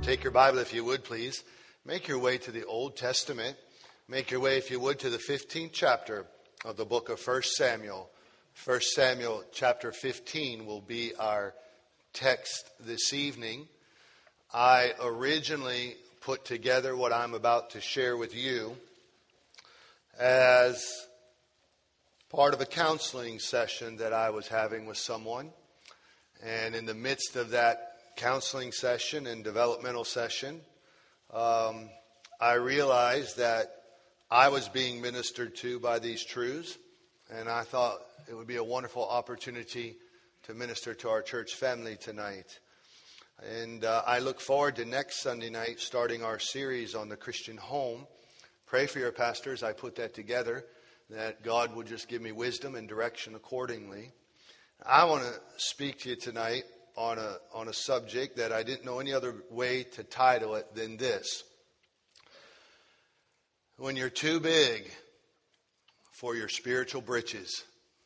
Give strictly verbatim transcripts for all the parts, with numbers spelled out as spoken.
Take your Bible, if you would, please. Make your way to the Old Testament. Make your way, if you would, to the fifteenth chapter of the book of First Samuel. First Samuel chapter fifteen will be our text this evening. I originally put together what I'm about to share with you as part of a counseling session that I was having with someone. And in the midst of that counseling session and developmental session, um, I realized that I was being ministered to by these truths, and I thought it would be a wonderful opportunity to minister to our church family tonight. And uh, I look forward to next Sunday night starting our series on the Christian home. Pray for your pastors. I put that together, that God would just give me wisdom and direction accordingly. I want to speak to you tonight on a on a subject that I didn't know any other way to title it than this. When you're too big for your spiritual britches.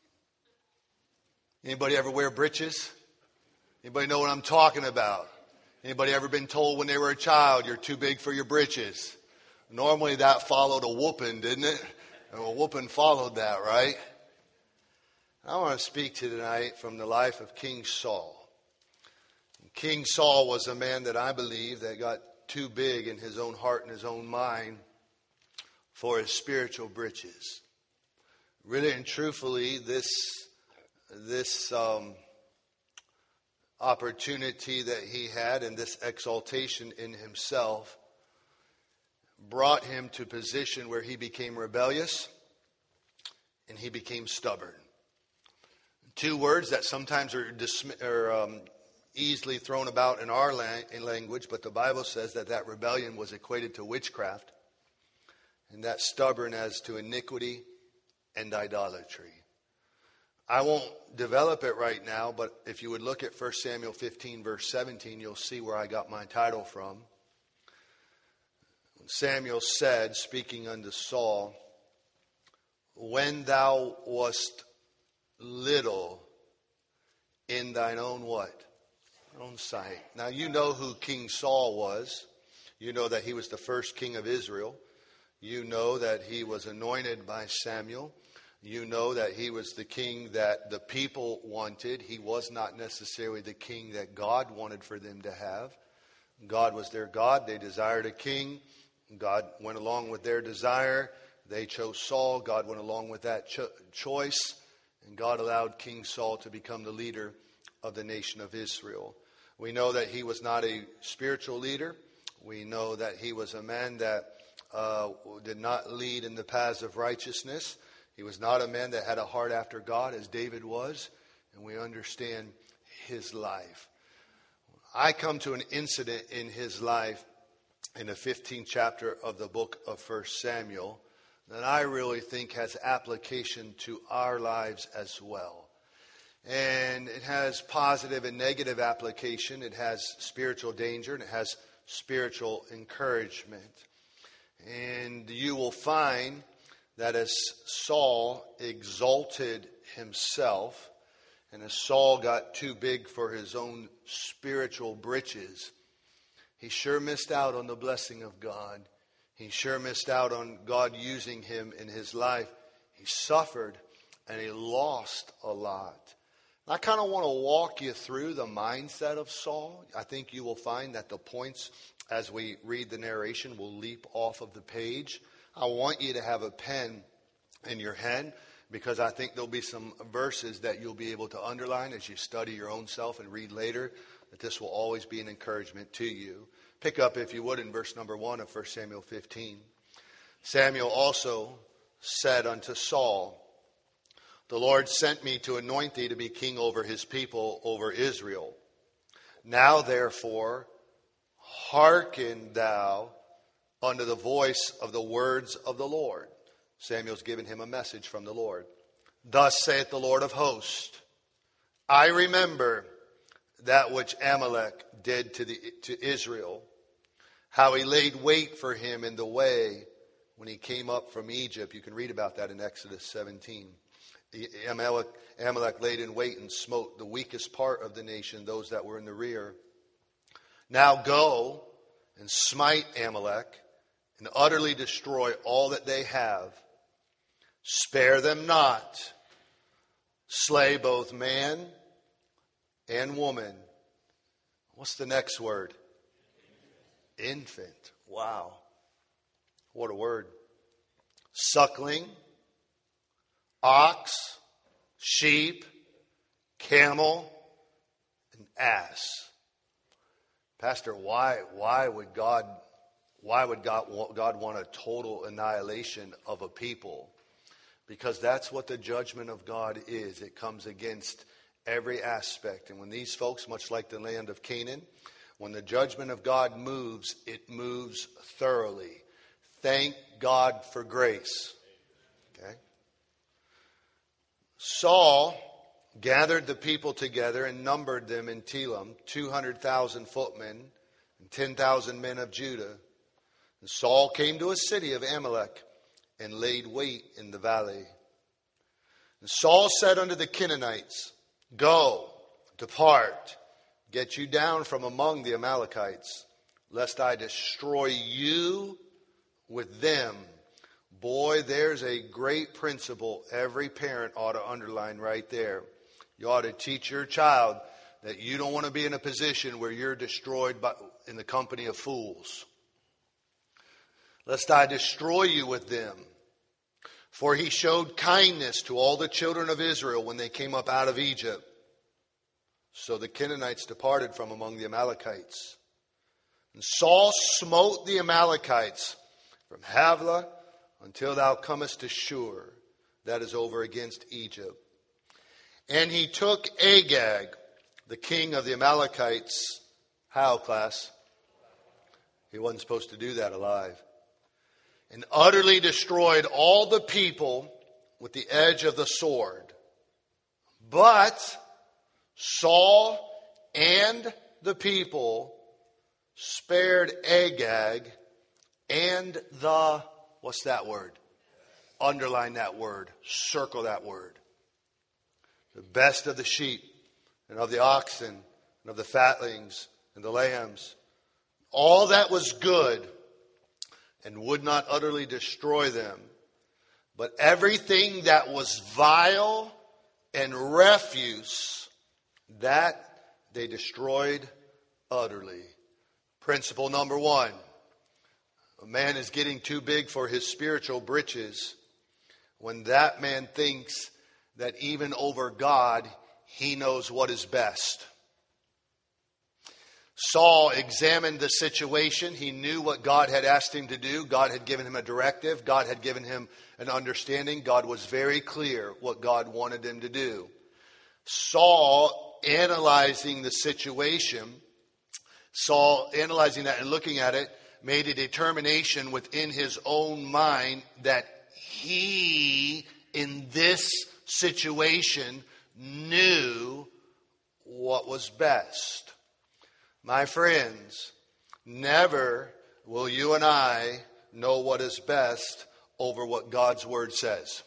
Anybody ever wear britches? Anybody know what I'm talking about? Anybody ever been told when they were a child, you're too big for your britches? Normally that followed a whooping, didn't it? And a whooping followed that, right? I want to speak to you tonight from the life of King Saul. King Saul was a man that I believe that got too big in his own heart and his own mind for his spiritual britches. Really and truthfully, this this um, opportunity that he had and this exaltation in himself brought him to a position where he became rebellious and he became stubborn. Two words that sometimes are, dismi- or, um, easily thrown about in our language, but the Bible says that that rebellion was equated to witchcraft, and that stubborn as to iniquity and idolatry. I won't develop it right now, but if you would look at First Samuel fifteen, verse seventeen, you'll see where I got my title from. Samuel said, speaking unto Saul, "When thou wast little in thine own" what? Own sight. Now you know who King Saul was. You know that he was the first king of Israel. You know that he was anointed by Samuel. You know that he was the king that the people wanted. He was not necessarily the king that God wanted for them to have. God was their God. They desired a king. God went along with their desire. They chose Saul. God went along with that cho- choice. And God allowed King Saul to become the leader of the nation of Israel. We know that he was not a spiritual leader. We know that he was a man that uh, did not lead in the paths of righteousness. He was not a man that had a heart after God as David was. And we understand his life. I come to an incident in his life in the fifteenth chapter of the book of First Samuel that I really think has application to our lives as well. And it has positive and negative application. It has spiritual danger and it has spiritual encouragement. And you will find that as Saul exalted himself and as Saul got too big for his own spiritual britches, he sure missed out on the blessing of God. He sure missed out on God using him in his life. He suffered and he lost a lot. I kind of want to walk you through the mindset of Saul. I think you will find that the points as we read the narration will leap off of the page. I want you to have a pen in your hand because I think there'll be some verses that you'll be able to underline as you study your own self and read later, that this will always be an encouragement to you. Pick up, if you would, in verse number one of First Samuel fifteen. Samuel also said unto Saul, "The Lord sent me to anoint thee to be king over his people, over Israel. Now therefore, hearken thou unto the voice of the words of the Lord." Samuel's given him a message from the Lord. "Thus saith the Lord of hosts, I remember that which Amalek did to the to Israel, how he laid wait for him in the way when he came up from Egypt." You can read about that in Exodus seventeen. Amalek, Amalek laid in wait and smote the weakest part of the nation, those that were in the rear. "Now go, and smite Amalek and utterly destroy all that they have. Spare them not. Slay both man and woman. What's the next word? Infant. Wow. What a word. Suckling, ox, sheep, camel, and ass. Pastor, why why would God why would God God want a total annihilation of a people? Because that's what the judgment of God is. It comes against every aspect. And when these folks, much like the land of Canaan, when the judgment of God moves, it moves thoroughly. Thank God for grace. Okay? Saul gathered the people together and numbered them in Telam, two hundred thousand footmen and ten thousand men of Judah. And Saul came to a city of Amalek and laid wait in the valley. And Saul said unto the Canaanites, Go, depart, get you down from among the Amalekites, lest I destroy you with them. Boy, there's a great principle every parent ought to underline right there. You ought to teach your child that you don't want to be in a position where you're destroyed by, in the company of fools. Lest I destroy you with them. For he showed kindness to all the children of Israel when they came up out of Egypt. So the Canaanites departed from among the Amalekites. And Saul smote the Amalekites from Havilah until thou comest to Shur, that is over against Egypt. And he took Agag, the king of the Amalekites. How, class? He wasn't supposed to do that alive. And utterly destroyed all the people with the edge of the sword. But Saul and the people spared Agag and the, what's that word? Underline that word. Circle that word. The best of the sheep and of the oxen and of the fatlings and the lambs. All that was good, and would not utterly destroy them. But everything that was vile and refuse, that they destroyed utterly. Principle number one. A man is getting too big for his spiritual britches when that man thinks that even over God, he knows what is best. Saul examined the situation. He knew what God had asked him to do. God had given him a directive. God had given him an understanding. God was very clear what God wanted him to do. Saul, analyzing the situation, Saul, analyzing that and looking at it, made a determination within his own mind that he, in this situation, knew what was best. My friends, never will you and I know what is best over what God's Word says.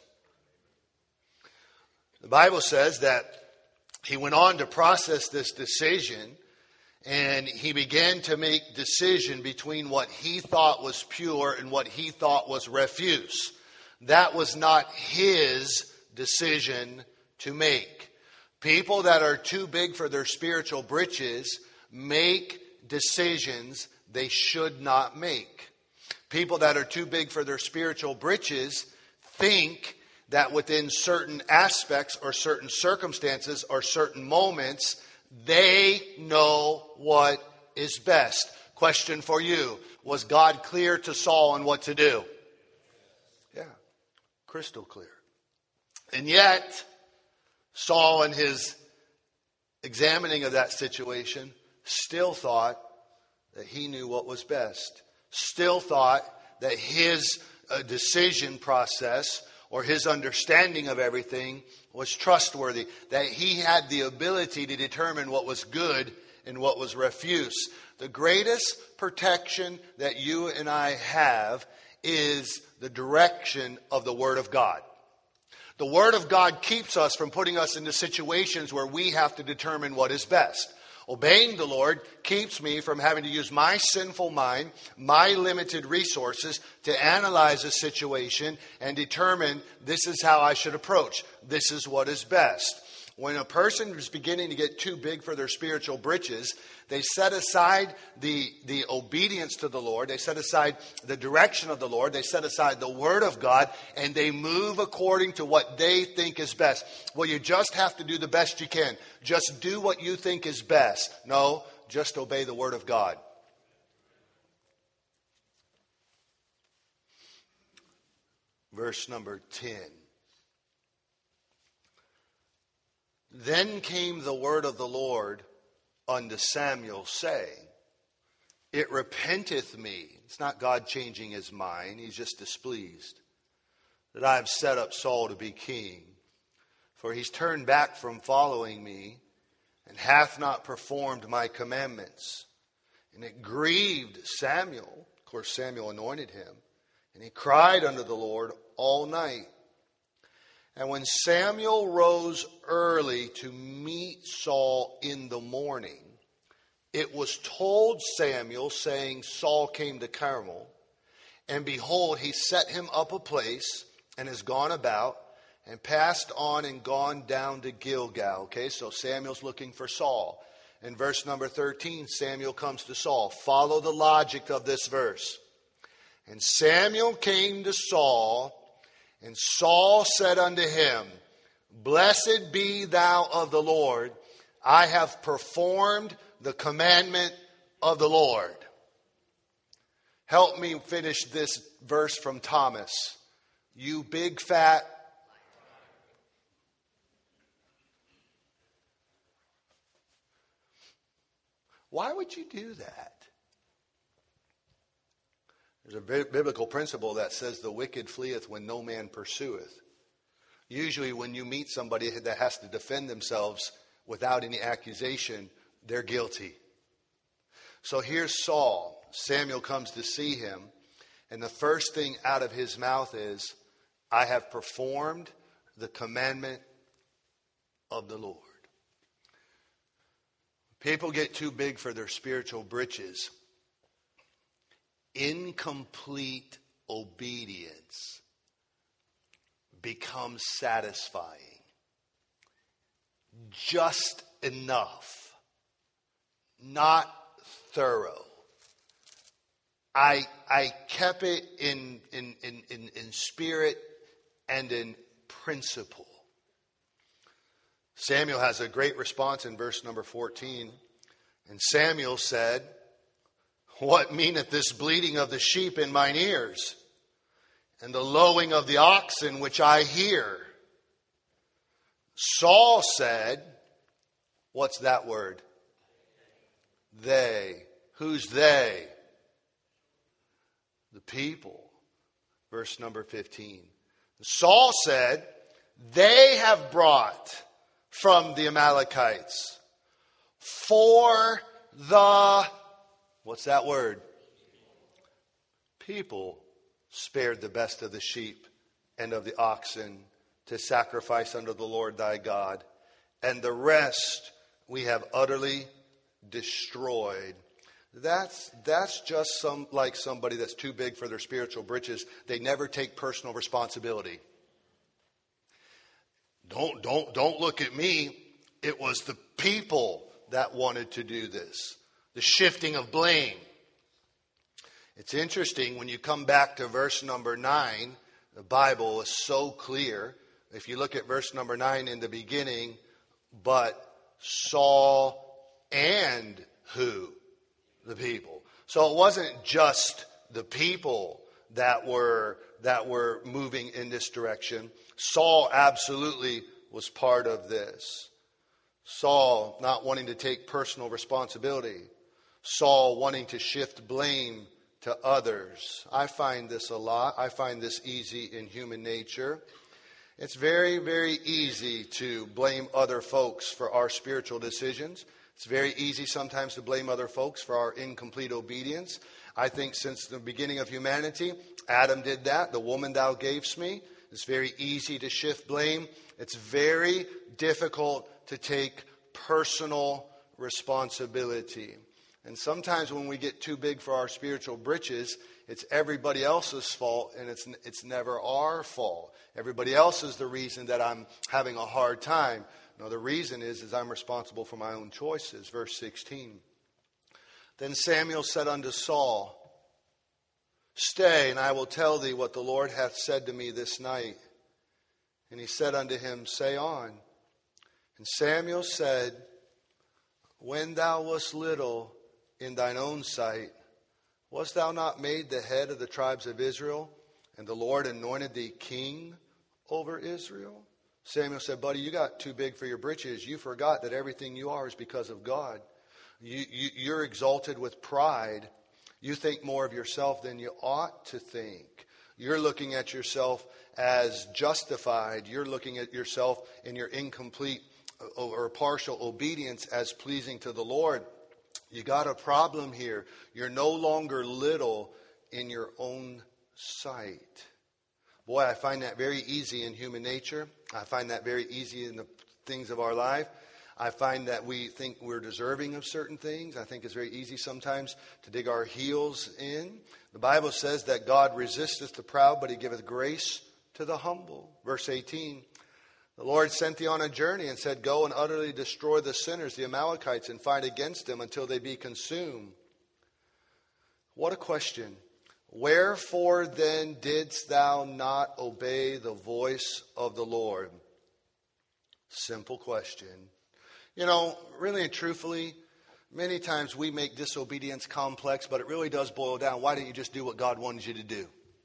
The Bible says that he went on to process this decision, and he began to make decision between what he thought was pure and what he thought was refuse. That was not his decision to make. People that are too big for their spiritual britches make decisions they should not make. People that are too big for their spiritual britches think that within certain aspects or certain circumstances or certain moments, they know what is best. Question for you. Was God clear to Saul on what to do? Yeah, crystal clear. And yet, Saul in his examining of that situation still thought that he knew what was best. Still thought that his uh, decision process or his understanding of everything was trustworthy. That he had the ability to determine what was good and what was refuse. The greatest protection that you and I have is the direction of the Word of God. The Word of God keeps us from putting us into situations where we have to determine what is best. Obeying the Lord keeps me from having to use my sinful mind, my limited resources to analyze a situation and determine this is how I should approach. This is what is best. When a person is beginning to get too big for their spiritual britches, they set aside the, the obedience to the Lord. They set aside the direction of the Lord. They set aside the Word of God, and they move according to what they think is best. Well, you just have to do the best you can. Just do what you think is best. No, just obey the Word of God. Verse number ten. Then came the word of the Lord unto Samuel, saying, It repenteth me. It's not God changing his mind. He's just displeased that I have set up Saul to be king. For he's turned back from following me, and hath not performed my commandments. And it grieved Samuel. Of course, Samuel anointed him. And he cried unto the Lord all night. And when Samuel rose early to meet Saul in the morning, it was told Samuel, saying, Saul came to Carmel, and behold, he set him up a place, and is gone about, and passed on and gone down to Gilgal. Okay, so Samuel's looking for Saul. In verse number thirteen, Samuel comes to Saul. Follow the logic of this verse. And Samuel came to Saul, and Saul said unto him, Blessed be thou of the Lord. I have performed the commandment of the Lord. Help me finish this verse from Thomas. You big fat. Why would you do that? There's a biblical principle that says the wicked fleeth when no man pursueth. Usually when you meet somebody that has to defend themselves without any accusation, they're guilty. So here's Saul. Samuel comes to see him, and the first thing out of his mouth is, I have performed the commandment of the Lord. People get too big for their spiritual britches. Incomplete obedience becomes satisfying. Just enough. Not thorough. I I kept it in in, in, in, in spirit and in principle. Samuel has a great response in verse number fourteen. And Samuel said, What meaneth this bleating of the sheep in mine ears, and the lowing of the oxen which I hear? Saul said, what's that word? They. Who's they? The people. Verse number fifteen. Saul said, They have brought from the Amalekites for the, what's that word? People spared the best of the sheep and of the oxen to sacrifice unto the Lord thy God, and the rest we have utterly destroyed. That's that's just some like somebody that's too big for their spiritual britches. They never take personal responsibility. Don't don't don't look at me. It was the people that wanted to do this. The shifting of blame. It's interesting when you come back to verse number nine, the Bible is so clear. If you look at verse number nine in the beginning, but Saul and who? The people. So it wasn't just the people that were that were moving in this direction. Saul absolutely was part of this. Saul not wanting to take personal responsibility. Saul wanting to shift blame to others. I find this a lot. I find this easy in human nature. It's very, very easy to blame other folks for our spiritual decisions. It's very easy sometimes to blame other folks for our incomplete obedience. I think since the beginning of humanity, Adam did that. The woman thou gavest me. It's very easy to shift blame. It's very difficult to take personal responsibility. And sometimes when we get too big for our spiritual britches, it's everybody else's fault, and it's it's never our fault. Everybody else is the reason that I'm having a hard time. No, the reason is, is I'm responsible for my own choices. Verse sixteen. Then Samuel said unto Saul, Stay, and I will tell thee what the Lord hath said to me this night. And he said unto him, Say on. And Samuel said, When thou wast little in thine own sight, wast thou not made the head of the tribes of Israel? And the Lord anointed thee king over Israel? Samuel said, Buddy, you got too big for your britches. You forgot that everything you are is because of God. You, you, you're exalted with pride. You think more of yourself than you ought to think. You're looking at yourself as justified. You're looking at yourself in your incomplete or partial obedience as pleasing to the Lord. You got a problem here. You're no longer little in your own sight. Boy, I find that very easy in human nature. I find that very easy in the things of our life. I find that we think we're deserving of certain things. I think it's very easy sometimes to dig our heels in. The Bible says that God resisteth the proud, but he giveth grace to the humble. Verse eighteen, the Lord sent thee on a journey and said, Go and utterly destroy the sinners, the Amalekites, and fight against them until they be consumed. What a question. Wherefore then didst thou not obey the voice of the Lord? Simple question. You know, really and truthfully, many times we make disobedience complex, but it really does boil down. Why didn't you just do what God wanted you to do?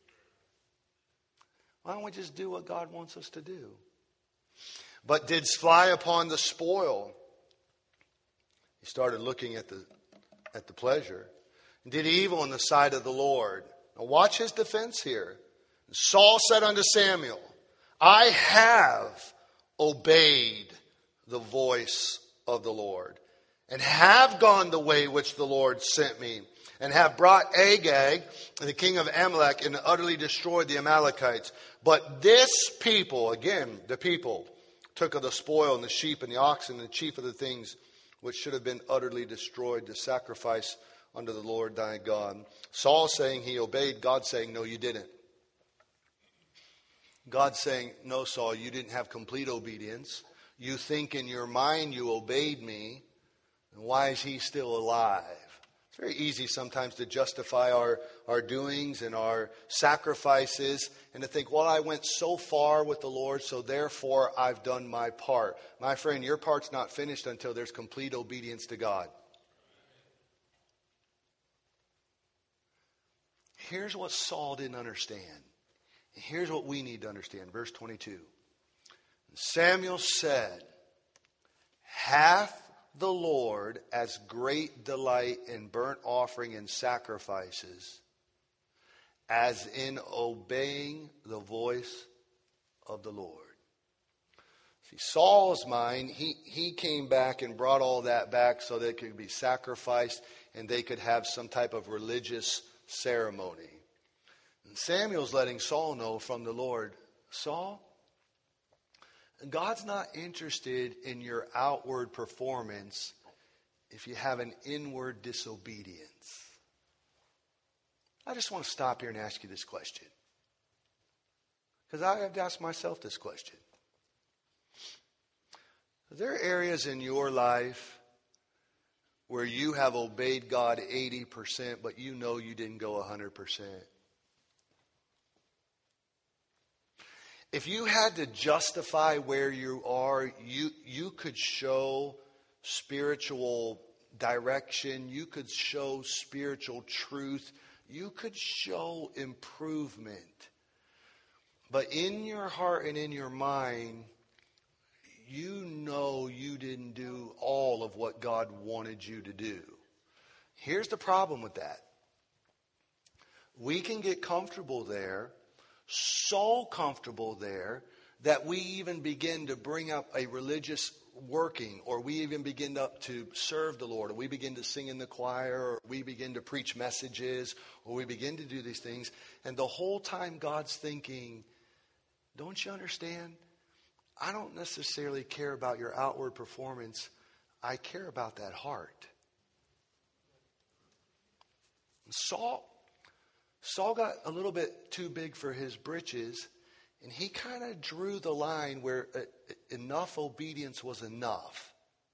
Why don't we just do what God wants us to do? But didst fly upon the spoil. He started looking at the at the pleasure. And did evil in the sight of the Lord. Now watch his defense here. Saul said unto Samuel, I have obeyed the voice of the Lord, and have gone the way which the Lord sent me, and have brought Agag, the king of Amalek, and utterly destroyed the Amalekites. But this people, again, the people, took of the spoil and the sheep and the oxen and the chief of the things which should have been utterly destroyed to sacrifice unto the Lord thy God. Saul saying he obeyed, God saying, no, you didn't. God saying, no, Saul, you didn't have complete obedience. You think in your mind you obeyed me. And why is he still alive? It's very easy sometimes to justify our, our doings and our sacrifices and to think, well, I went so far with the Lord, so therefore I've done my part. My friend, your part's not finished until there's complete obedience to God. Here's what Saul didn't understand. Here's what we need to understand. Verse twenty-two. Samuel said, hath the Lord as great delight in burnt offering and sacrifices as in obeying the voice of the Lord? See, Saul's mind, he, he came back and brought all that back so that it could be sacrificed and they could have some type of religious ceremony. And Samuel's letting Saul know from the Lord, Saul, God's not interested in your outward performance if you have an inward disobedience. I just want to stop here and ask you this question. Because I have to ask myself this question. Are there areas in your life where you have obeyed God eighty percent, but you know you didn't go one hundred percent? If you had to justify where you are, you, you could show spiritual direction. You could show spiritual truth. You could show improvement. But in your heart and in your mind, you know you didn't do all of what God wanted you to do. Here's the problem with that. We can get comfortable there. So comfortable there that we even begin to bring up a religious working, or we even begin up to serve the Lord, or we begin to sing in the choir, or we begin to preach messages, or we begin to do these things. And the whole time God's thinking, don't you understand? I don't necessarily care about your outward performance. I care about that heart. Saul, Saul got a little bit too big for his britches, and he kind of drew the line where uh, enough obedience was enough.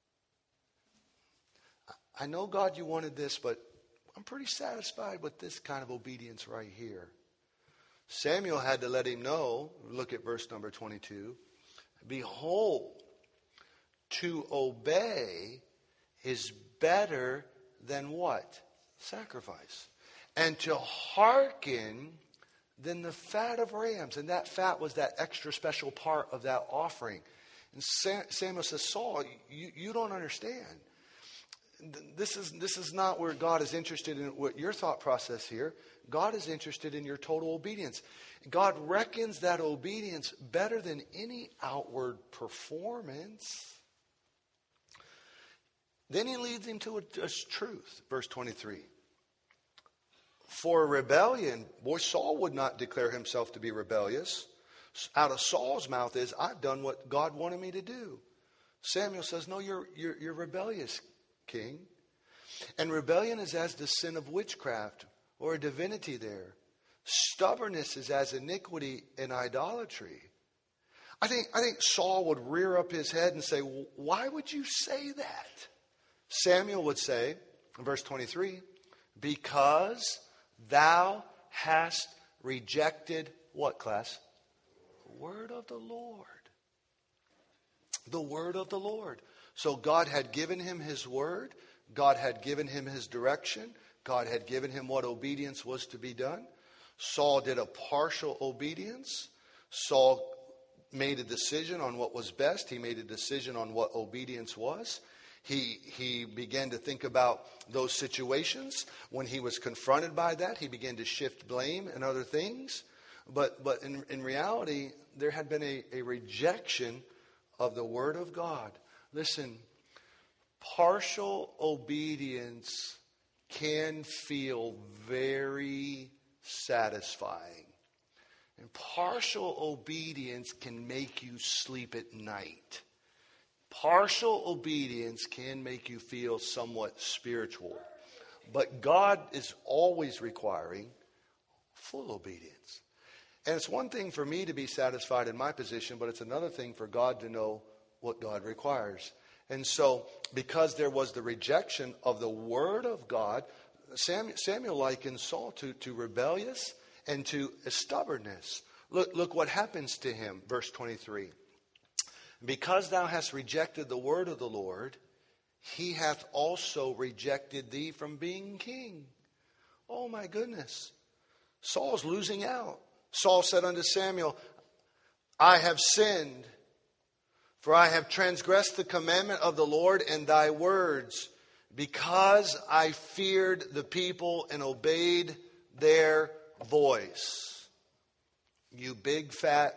I know, God, you wanted this, but I'm pretty satisfied with this kind of obedience right here. Samuel had to let him know, look at verse number twenty-two, behold, to obey is better than what? Sacrifice. And to hearken than the fat of rams. And that fat was that extra special part of that offering. And Samuel says, Saul, you, you don't understand. This is, this is not where God is interested in what your thought process here. God is interested in your total obedience. God reckons that obedience better than any outward performance. Then he leads him to a, a truth. Verse twenty-three. For rebellion, boy, Saul would not declare himself to be rebellious. Out of Saul's mouth is, I've done what God wanted me to do. Samuel says, no, you're, you're, you're rebellious, king. And rebellion is as the sin of witchcraft or a divinity there. Stubbornness is as iniquity and idolatry. I think, I think Saul would rear up his head and say, why would you say that? Samuel would say, in verse twenty-three, because thou hast rejected what, class? The word of the Lord. The word of the Lord. So God had given him his word. God had given him his direction. God had given him what obedience was to be done. Saul did a partial obedience. Saul made a decision on what was best. He made a decision on what obedience was. He, he began to think about those situations. When he was confronted by that, he began to shift blame and other things. But, but in, in reality, there had been a, a rejection of the word of God. Listen, partial obedience can feel very satisfying. And partial obedience can make you sleep at night. Partial obedience can make you feel somewhat spiritual. But God is always requiring full obedience. And it's one thing for me to be satisfied in my position, but it's another thing for God to know what God requires. And so, because there was the rejection of the word of God, Samuel, Samuel likened Saul to, to rebellious and to stubbornness. Look, look what happens to him, verse twenty-three. Because thou hast rejected the word of the Lord, he hath also rejected thee from being king. Oh my goodness. Saul's losing out. Saul said unto Samuel, I have sinned, for I have transgressed the commandment of the Lord and thy words, because I feared the people and obeyed their voice. You big fat.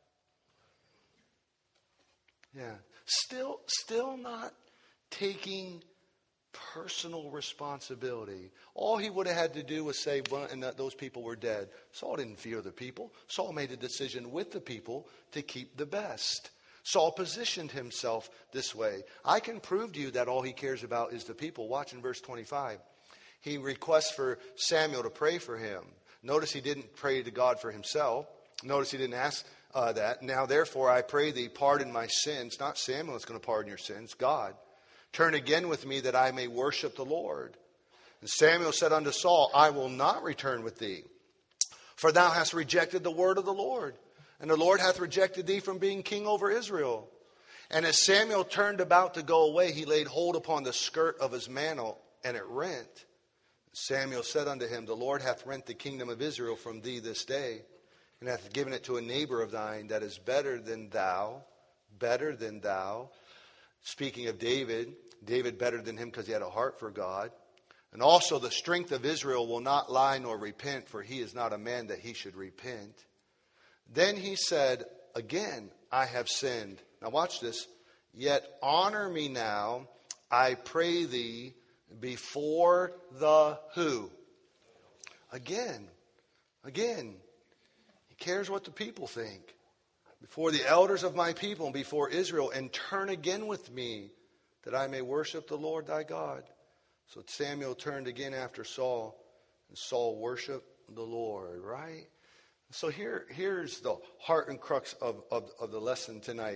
Yeah. Still, still not taking personal responsibility. All he would have had to do was say, well, and that those people were dead. Saul didn't fear the people. Saul made a decision with the people to keep the best. Saul positioned himself this way. I can prove to you that all he cares about is the people. Watch in verse twenty-five. He requests for Samuel to pray for him. Notice he didn't pray to God for himself. Notice he didn't ask uh, that. Now, therefore, I pray thee, pardon my sins. Not Samuel that's going to pardon your sins. God. Turn again with me that I may worship the Lord. And Samuel said unto Saul, I will not return with thee, for thou hast rejected the word of the Lord. And the Lord hath rejected thee from being king over Israel. And as Samuel turned about to go away, he laid hold upon the skirt of his mantle, and it rent. Samuel said unto him, the Lord hath rent the kingdom of Israel from thee this day, and hath given it to a neighbor of thine that is better than thou, better than thou. Speaking of David, David better than him because he had a heart for God. And also the strength of Israel will not lie nor repent, for he is not a man that he should repent. Then he said, again, I have sinned. Now watch this. Yet honor me now, I pray thee, before the who? Again, again. He cares what the people think. Before the elders of my people and before Israel, and turn again with me that I may worship the Lord thy God. So Samuel turned again after Saul, and Saul worshiped the Lord, right? So here, here's the heart and crux of, of, of the lesson tonight.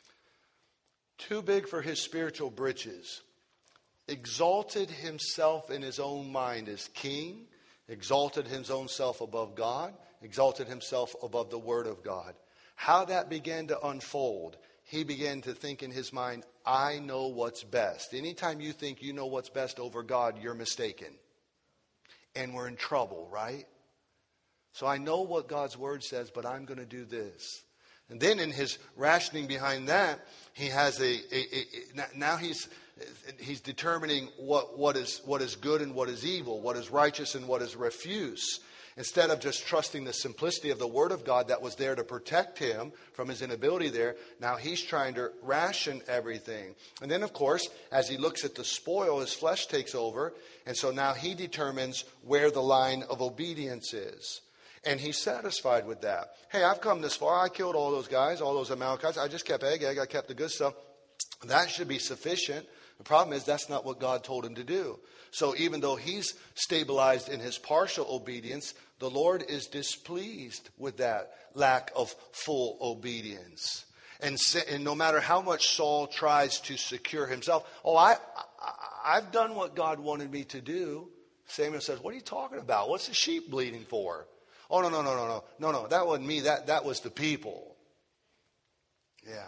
Too big for his spiritual britches. Exalted himself in his own mind as king. Exalted his own self above God. Exalted himself above the Word of God. How that began to unfold. He began to think in his mind, I know what's best. Anytime you think you know what's best over God, you're mistaken. And we're in trouble, right? So I know what God's Word says, but I'm going to do this. And then in his rationing behind that, he has a, a, a, a now he's he's determining what, what is what is good and what is evil, what is righteous and what is refuse. Instead of just trusting the simplicity of the Word of God that was there to protect him from his inability there, now he's trying to ration everything. And then, of course, as he looks at the spoil, his flesh takes over. And so now he determines where the line of obedience is. And he's satisfied with that. Hey, I've come this far. I killed all those guys, all those Amalekites. I just kept Agag. I kept the good stuff. That should be sufficient. The problem is that's not what God told him to do. So even though he's stabilized in his partial obedience, the Lord is displeased with that lack of full obedience. And, and no matter how much Saul tries to secure himself, oh, I, I, I've done what God wanted me to do. Samuel says, what are you talking about? What's the sheep bleeding for? Oh, no, no, no, no, no. No, no, that wasn't me. That, that was the people. Yeah.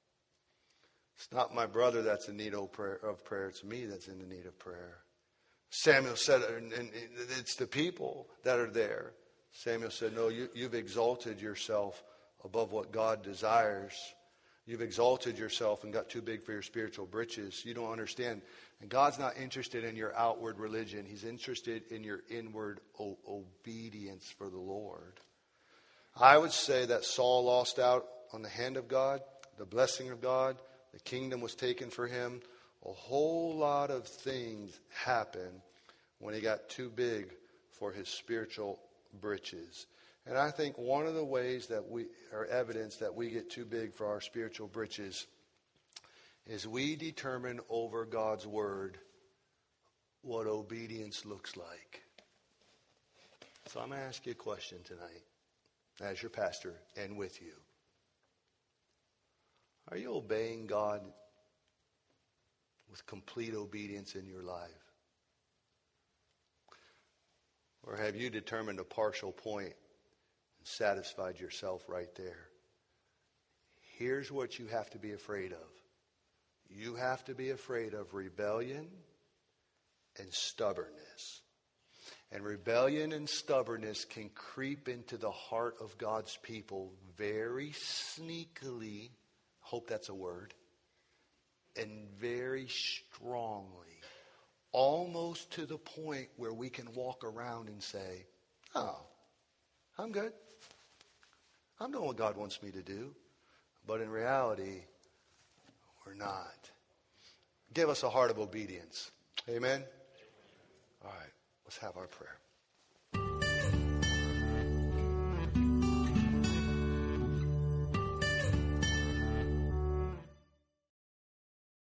It's not my brother that's in need of prayer, of prayer. It's me that's in the need of prayer. Samuel said, and it's the people that are there. Samuel said, no, you, you've exalted yourself above what God desires. You've exalted yourself and got too big for your spiritual britches. You don't understand. And God's not interested in your outward religion. He's interested in your inward o- obedience for the Lord. I would say that Saul lost out on the hand of God, the blessing of God. The kingdom was taken for him. A whole lot of things happened when he got too big for his spiritual britches. And I think one of the ways that we are evidence that we get too big for our spiritual britches is we determine over God's Word what obedience looks like. So I'm going to ask you a question tonight as your pastor and with you. Are you obeying God with complete obedience in your life? Or have you determined a partial point and satisfied yourself right there? Here's what you have to be afraid of. You have to be afraid of rebellion and stubbornness. And rebellion and stubbornness can creep into the heart of God's people very sneakily. Hope that's a word. And very strongly. Almost to the point where we can walk around and say, oh, I'm good. I'm doing what God wants me to do. But in reality, we're not. Give us a heart of obedience. Amen? All right, let's have our prayer.